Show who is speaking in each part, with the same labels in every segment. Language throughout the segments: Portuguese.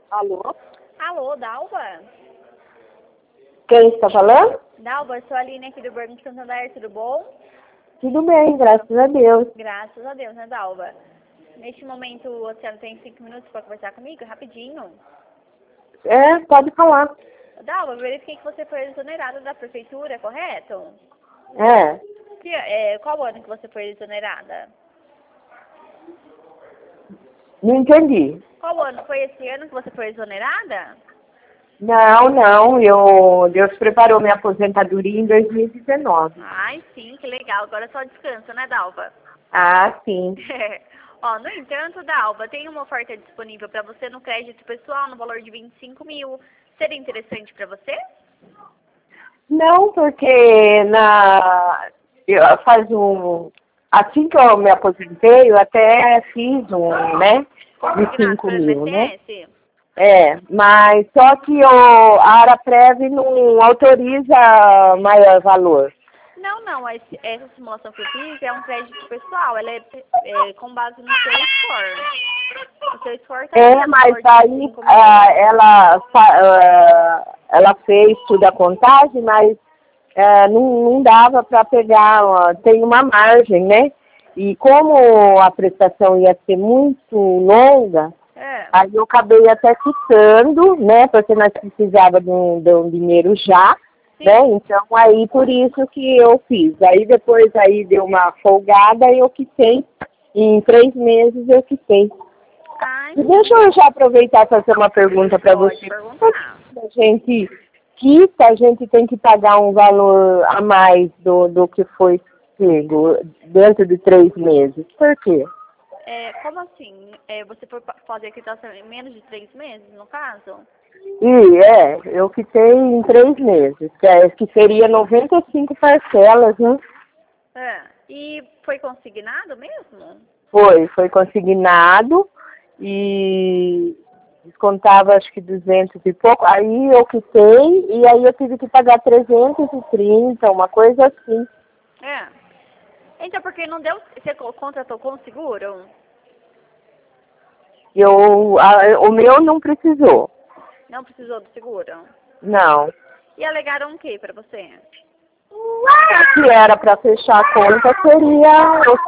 Speaker 1: Alô?
Speaker 2: Alô, Dalva?
Speaker 1: Quem está falando?
Speaker 2: Dalva, eu sou a Aline aqui do Banco Santander, tudo bom?
Speaker 1: Tudo bem, graças a Deus.
Speaker 2: Graças a Deus, né, Dalva? Neste momento, você tem 5 minutos para conversar comigo? Rapidinho.
Speaker 1: É, pode falar.
Speaker 2: Dalva, eu verifiquei que você foi exonerada da prefeitura, correto?
Speaker 1: É,
Speaker 2: Qual ano que você foi exonerada?
Speaker 1: não entendi.
Speaker 2: Qual ano? Foi esse ano que você foi exonerada?
Speaker 1: Não, Deus preparou minha aposentadoria em 2019.
Speaker 2: Ai, sim, que legal. Agora é só descanso, né, Dalva?
Speaker 1: Ah, sim.
Speaker 2: Ó, no entanto, Dalva, tem uma oferta disponível para você no crédito pessoal no valor de 25 mil. Seria interessante para você?
Speaker 1: Não, porque assim que eu me aposentei, eu até fiz né, de
Speaker 2: Consignado
Speaker 1: 5
Speaker 2: pelo
Speaker 1: mil, né?
Speaker 2: INSS?
Speaker 1: É, mas só que a Araprev não autoriza maior valor.
Speaker 2: Não, essa simulação que eu fiz é um crédito pessoal. Ela é com base no seu score. O seu score está
Speaker 1: É,
Speaker 2: no
Speaker 1: mas
Speaker 2: valor de
Speaker 1: aí
Speaker 2: 25 mil.
Speaker 1: ela fez tudo a contagem, mas não dava para pegar, tem uma margem, né? E como a prestação ia ser muito longa, aí eu acabei até quitando, né? Porque nós precisava de um dinheiro já,
Speaker 2: Sim.
Speaker 1: né? Então aí por isso que eu fiz. Aí depois aí deu uma folgada e eu quitei. Em 3 meses eu quitei.
Speaker 2: Ai,
Speaker 1: Deixa eu já aproveitar e fazer uma pergunta para
Speaker 2: pode
Speaker 1: você.
Speaker 2: perguntar.
Speaker 1: A gente quita, a gente tem que pagar um valor a mais do que foi pego dentro de 3 meses. Por quê?
Speaker 2: Como assim? Você foi fazer a quitação em menos de 3 meses, no caso?
Speaker 1: Eu quitei em 3 meses, que seria 95 parcelas, né?
Speaker 2: E foi consignado mesmo?
Speaker 1: Foi consignado e descontava acho que 200 e pouco. Aí eu quitei e aí eu tive que pagar 330, uma coisa assim.
Speaker 2: Então, porque não deu... Você contratou com o seguro?
Speaker 1: O meu não precisou.
Speaker 2: Não precisou do seguro?
Speaker 1: Não.
Speaker 2: E alegaram o que pra você?
Speaker 1: Se era para fechar a conta, seria os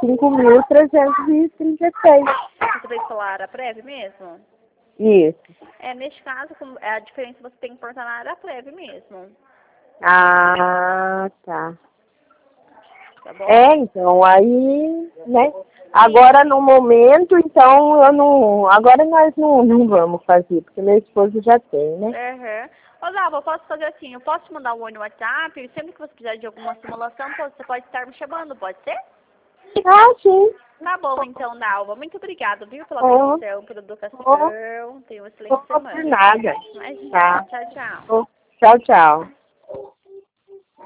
Speaker 1: 5.336.
Speaker 2: Você fez pela Araprev mesmo?
Speaker 1: Isso.
Speaker 2: Neste caso, a diferença você tem que importar na Araprev mesmo.
Speaker 1: Ah, tá.
Speaker 2: Tá bom?
Speaker 1: Então, aí, né? Agora, no momento, então, agora nós não vamos fazer, porque meu esposo já tem, né?
Speaker 2: Ô, Dalva, eu posso fazer assim, eu posso te mandar um oi no WhatsApp, e sempre que você precisar de alguma simulação, você pode estar me chamando, pode ser?
Speaker 1: Ah, sim.
Speaker 2: Tá bom, então, Dalva. Muito obrigada, viu, pela atenção, pela educação. Tenha uma excelente semana.
Speaker 1: Por nada.
Speaker 2: Imagina.
Speaker 1: Tá.
Speaker 2: Tchau, tchau.
Speaker 1: Tchau, tchau.